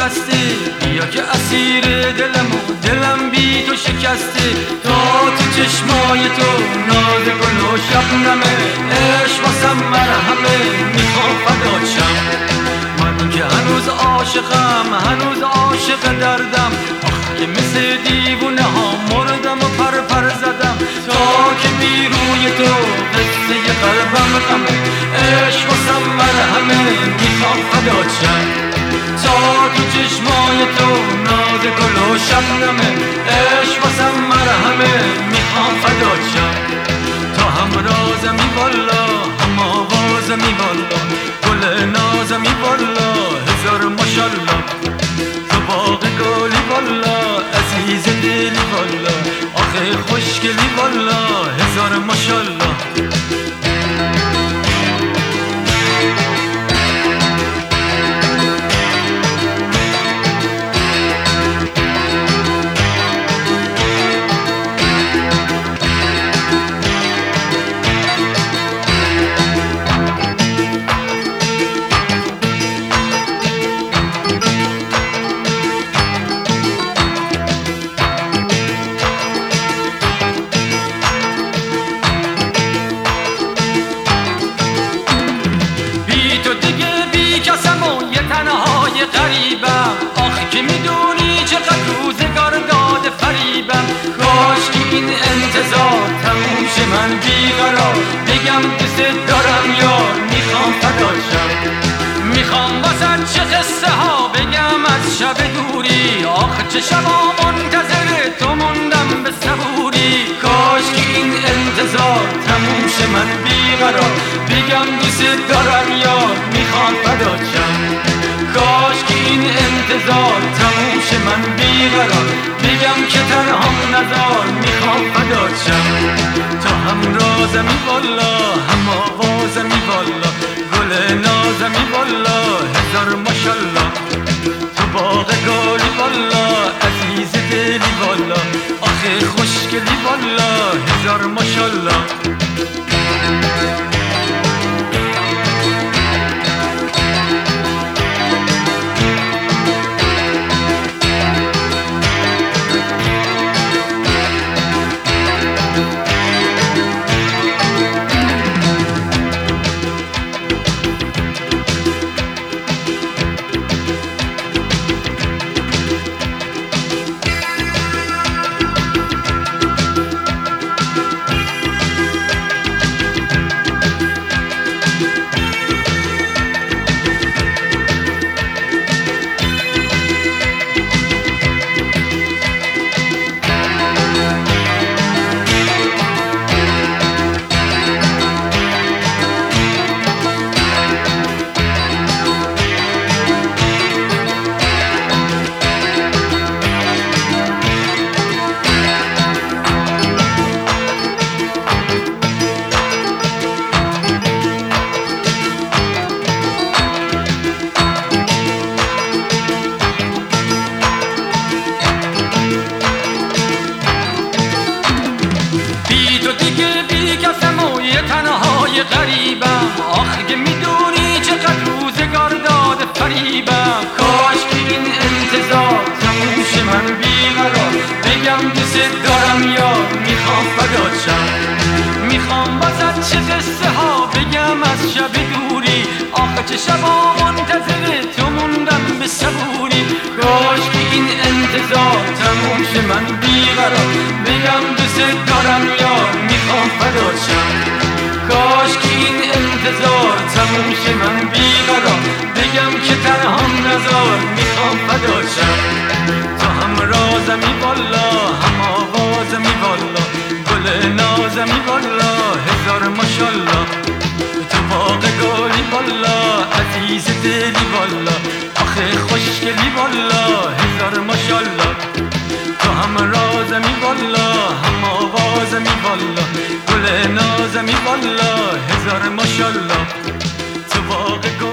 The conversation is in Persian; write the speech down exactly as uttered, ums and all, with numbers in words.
خسته، بیا که اسیر دلم و دلم بی تو شکسته. تا تو چشمای تو ناز گل و شبنمه، عشق واسم مرهمه میخوام فدات شم. من که هنوز عاشقم، هنوز عاشق دردم، آخ که مثل دیوونه ها مردم و پر پر زدم. تا که بی روی تو قصه قلبم غمه، عشق واسم مرهمه میخوام فدات شم. تا تو چشمای تو ناز گل و شبنمه، عشق واسم مرهمه میخوام فدات شم. تا هم رازمی والا، هم آوازمی والا، گل نازمی والا، هزار ماشالله. تو باغ گلی والا، عزیز دلی والا، آخه خوشگلی والا، هزار ماشالله. تنهای غریبم، آخ که میدونی چقدر روزگار داده فریبم. کاش که این انتظار تموم شه، من بیقرار بگم دوست دارم یار، میخوام فدات شم. میخوام واسه چه قصه ها بگم از شب دوری، آخ چه شبا منتظر تو موندم به صبوری. کاش که این انتظار تموم شه، من بیقرار بگم دوست دارم یار، میخوام فدات شم. کاش که این انتظار تموم شه، من بیقرار بگم که تنهام نزار، میخوام فدات شم. تا هم رازمی والا، هم آوازمی والا، گل نازمی والا، هزار ماشالله. تو باغ گلی والا، عزیز دلی والا، آخه خوشگلی والا، هزار ماشالله. تنهای غریبم، آخ که میدونی چقدر روزگار داده فریبم. کاش که این انتظار تموم شه، من بیقرار بگم دوست دارم یار، میخوام فدات شم. میخوام واسه چه قصه ها بگم از شب دوری، آخ چه شبا منتظر تو موندم به صبوری. کاش که این انتظار تموم شه، من بیقرار بگم دوست دارم یار، میخوام فدات شم. کاش که این انتظار تموم شه، من بیقرار بگم که تنهام نزار، میخوام فدات شم. تو هم رازمی والا، هم آوازمی والا، گل نازمی والا، هزار ماشالله. تو باغ گلی والا، عزیز دلی والا، آخه خوشگلی والا، هزار ماشالله. تو هم رازمی والا، هم آوازمی والا، گل نازمی والا، هزار ماشالله. تو باغ